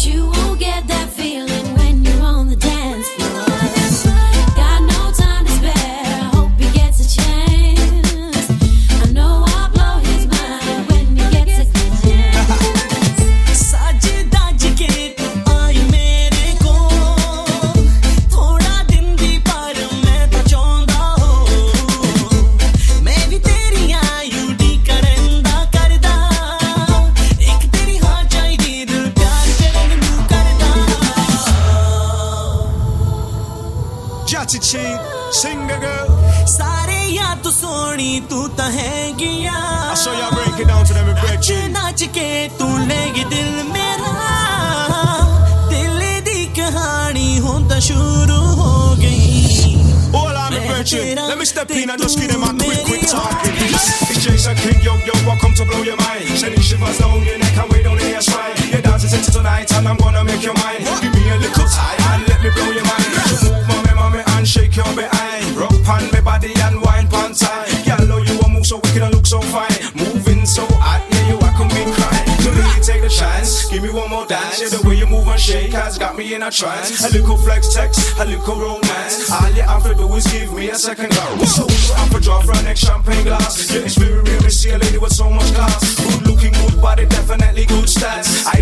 you won't get that feeling when you're on the dance floor. Got no time to spare, I hope he gets a chance. I know I'll blow his mind when he gets a chance. Saj daj ke tu aayi mere ko, thoda din bhi par main to chaunda ho. Main bhi teriyan yudi karenda karda, ek teri haan chahidi dil pyar karan nu karda. Jati Ching, sing a girl. सारे या तो सोनी तू तो है गिया. I saw y'all break it down to them in break नाच Ching. नाच के तू लेगी दिल मेरा, दिल दी कहानी होता शुरू हो गई. All I'm in break Ching. Let me step in and just give them a quick talking. It's Jason King, yo, welcome to blow your mind. Sending shivers down your neck and way down in your spine. Your dance is into tonight and I'm gonna make your mind. Give me a little time and let me blow your mind. So move mommy and shake your behind. Rock pan me body and wine pan time. Girl, you a move so wicked and look so fine. Moving so hot, yeah, you a me cry. So let me take the chance, give me one more dance. Yeah, the way you move and shake has got me in a trance. A little flex text, a little romance. All you have to do is give me a second glance. So I'm for draw for a next champagne glass. Yeah, it's very real to see a lady with so much class. Good looking, good body, definitely good stats.